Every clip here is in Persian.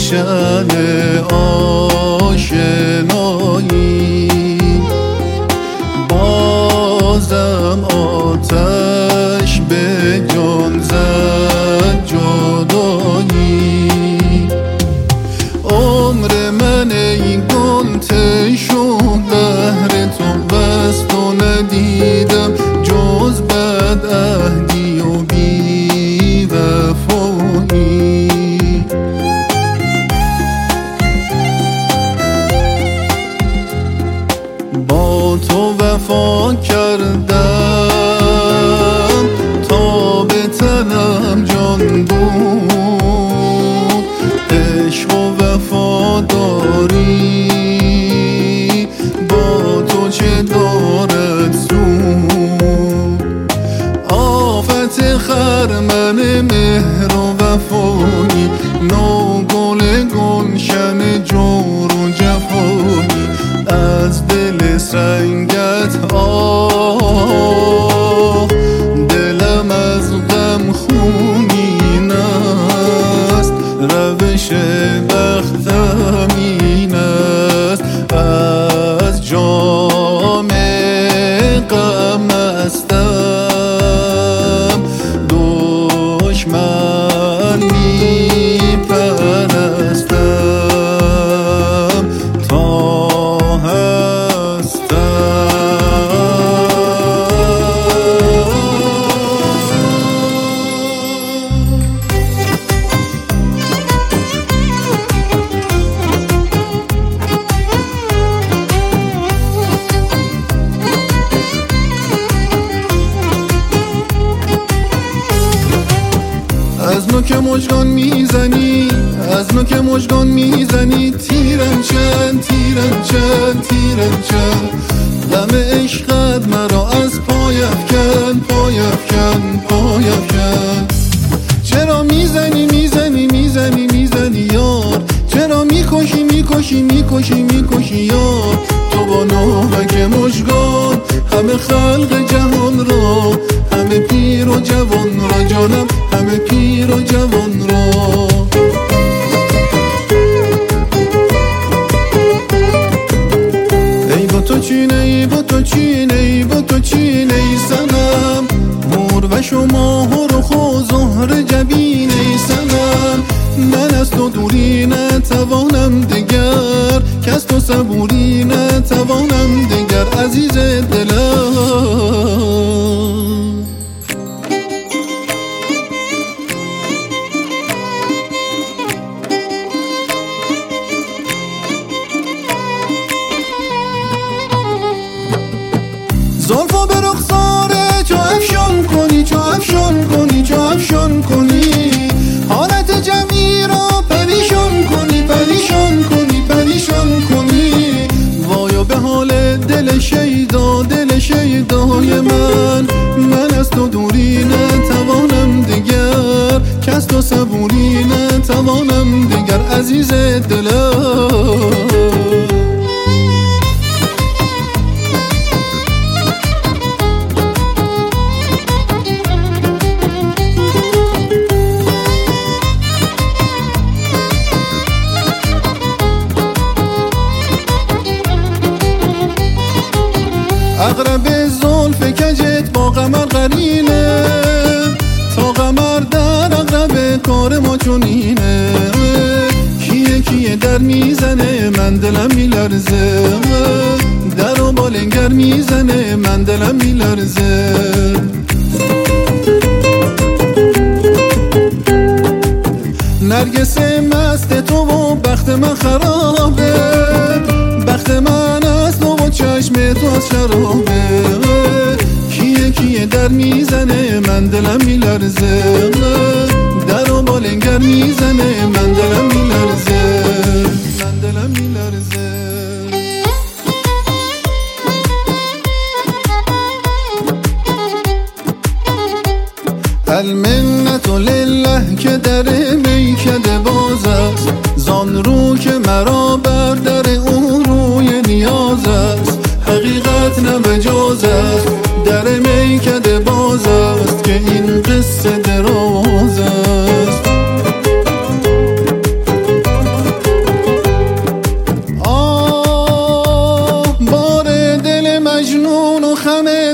گلشن آشنایی، بازم آتش به جان زد جدایی. عمر من ای گل ته شد بهر تو، بس تو ندیدم جز بدعهدی و بی وفایی. با تو وفا کردم تا به تنم جان بود، عشق و وفاداری با تو چه دارد سود. آفت خرمن مهر و وفایی، نو گل گلشن جور و جفایی. از دل سنگت آه، دلم از غم خونین است، روش بختم این است. از جام غم مستم، دشمن می پرستم تا از نوک مژگان میزنی، از نوک مژگان میزنی. تیرم چند، تیرم چند، تیرم چند. غم عشقت مرا از پای افکن، پای افکن، پای افکن. چرا میزنی، میزنی، میزنی، میزنی یار؟ چرا میکشی، میکشی، میکشی، میکشی یار؟ تو با ناوک مژگان همه خلق جهان را، همه پیر و جوان را جانم، همه پیر و جوان را. ای با تو چینه، ای با تو چینه، ای با تو چینه ای سنم. مور و شما و زهر جبین ای سنم. من از تو دوری نتوانم دگر، که از تو صبوری نتوانم دگر عزیز دلم. زلفا به رخسار چو افشان کنی، چو افشان کنی، چو افشان کنی. حالت جمعی را پریشان کنی، پریشان کنی، پریشان کنی. وایا به حال دل شیدا، دل شیدای من. من از تو دوری نتوانم دگر، که از تو صبوری نتوانم دگر عزیز دلم. اقرب زلف کجت با قمر قرینه، تا قمر در اقرب کار ما چونینه. کیه کیه در میزنه من دلم میلرزه، در و بالنگر میزنه من دلم میلرزه. نرگس مست تو و بخت من خرابه، بخت من از تو و چشم تو از شرابه. کیه کیه در میزنه من دلم میلرزه، در و بالنگر میزنه من دلم میلرزه، من دلم میلرزه. المنت لله که در میکده باز است، زان رو که مرا بر در اون روی نیاز است. حقیقت نه مجاز است، در میکده باز است، که این قصه دراز است.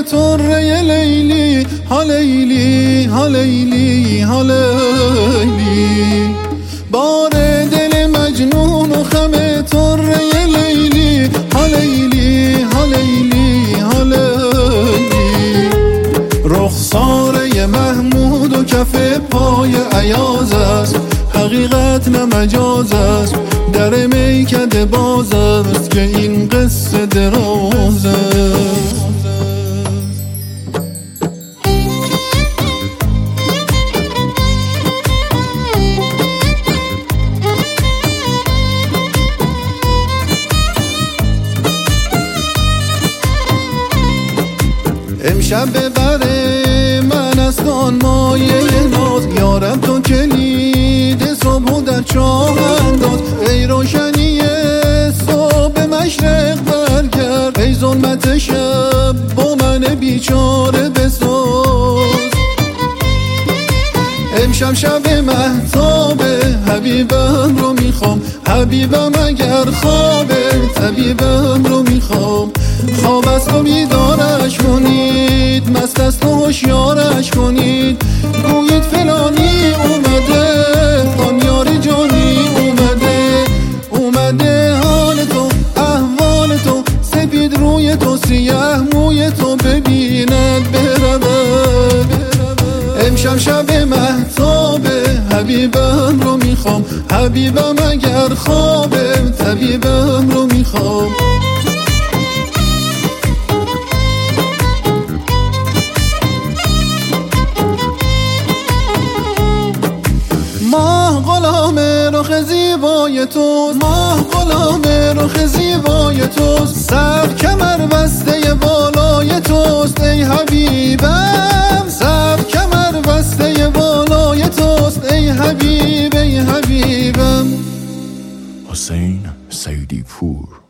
طره لیلی ها لیلی ها لیلی ها لیلی بار دل مجنون و خم طره لیلی ها لیلی ها لیلی ها لیلی رخساره محمود و کف پای عیاز است حقیقت نه مجاز است در میکده باز است که این قصه دراز است امشب ببره من از آن مایه ناز یارم تو کلید صبح و در چاه انداز ای روشنی صبح مشرق برگرد ای ظلمت شب با من بیچاره بساز امشب شب مهتابه حبیبم رو میخوام حبیبم اگر خوابه طبیبم رو میخوام خواب است و بیدارش کنید مست است و هوشیارش کنید گویید فلانی اومده آن یار جانی اومده حال تو احوال تو سپید روی تو سیاه موی تو ببیند برود امشب شب مهتابه حبیبم رو میخوام حبیبم اگر خوابه طبیبم رو میخوام ماه غلام رخ زیبای توست ماه غلام رخ زیبای توست سر کمر بسته بالای توست ای حبیبم سر کمر بسته بالای توست ای حبیب ای حبیبم حسین سیدی پور